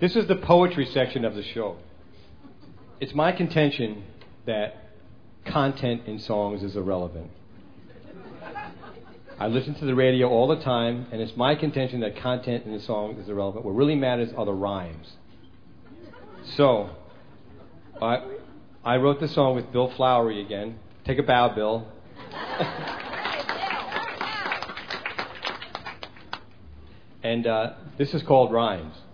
This is the poetry section of the show. It's my contention that content in songs is irrelevant. I listen to the radio all the time, and it's my contention that content in the song is irrelevant. What really matters are the rhymes. So, I wrote this song with Bill Flowery again. Take a bow, Bill. And this is called Rhymes.